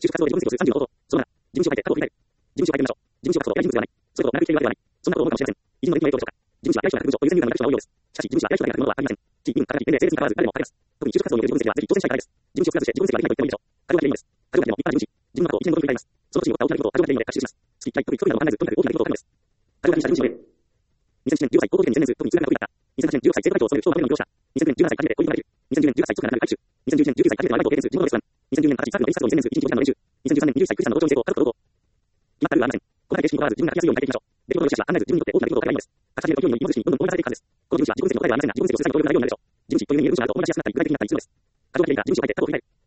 就職活動で自己分析をする30の方法。その7、事務所を変えて過去を振り返る。事務所を変えてみましょう。事務所は活動が大人物ではない。それほど長く来ているわけではない。そんなことを思うかもしれません。委任の歴には影響でしょうか。事務所は大人な学部長という専門な学部長が多いようです。しかし、事務所は大人が学ぶものはありません。地域、かなり年齢、性別に関わらず誰でもわかります。特に就職活動による自己分析はぜひ挑戦したいからです。事務所を作らずして自己分析はできないと言ってもいいでしょう。過剰なです。過剰なでも一般人事。自分の過去を1年ごとに振り返ります。その年に起こった大きな出来事を過剰なでいいので学習します。月1回、特に一人などを考えず、とにかく大きな出来事を書くのです。過剰なした人事の例。2007年15歳、高校受験に専念する、特に数学が得意だった。2008年16歳、生徒会長を務める超マルの業者。2009年17歳、初めて恋人ができる。2010年18歳、即がなく回収。2011年19歳、初めてのアルバイトを経験する自分のレストラン。2010年20歳、サーフィンの練習活動に専念する1日5時間の練習。2013年20歳、クリスチャンの同調に成功、家族と同行。決まったルールはありません。この形式にとらわず自分が書きやすいように変えていきましょう。出来事の良し悪しは案内ず自分にとって大きな出来事を書けばいいのです。書き始めの勢いにより、芋づる式にどんどん動員されていくからです。この事務所は自己分析の答えではありませんが、自己分析をする際にどれぐらいの量になるでしょう。事務所という名義の部署があると思い出しやすくなったり、具体的になったりするのです。過剰なでいいか、事務所を変えて過去を振り返る。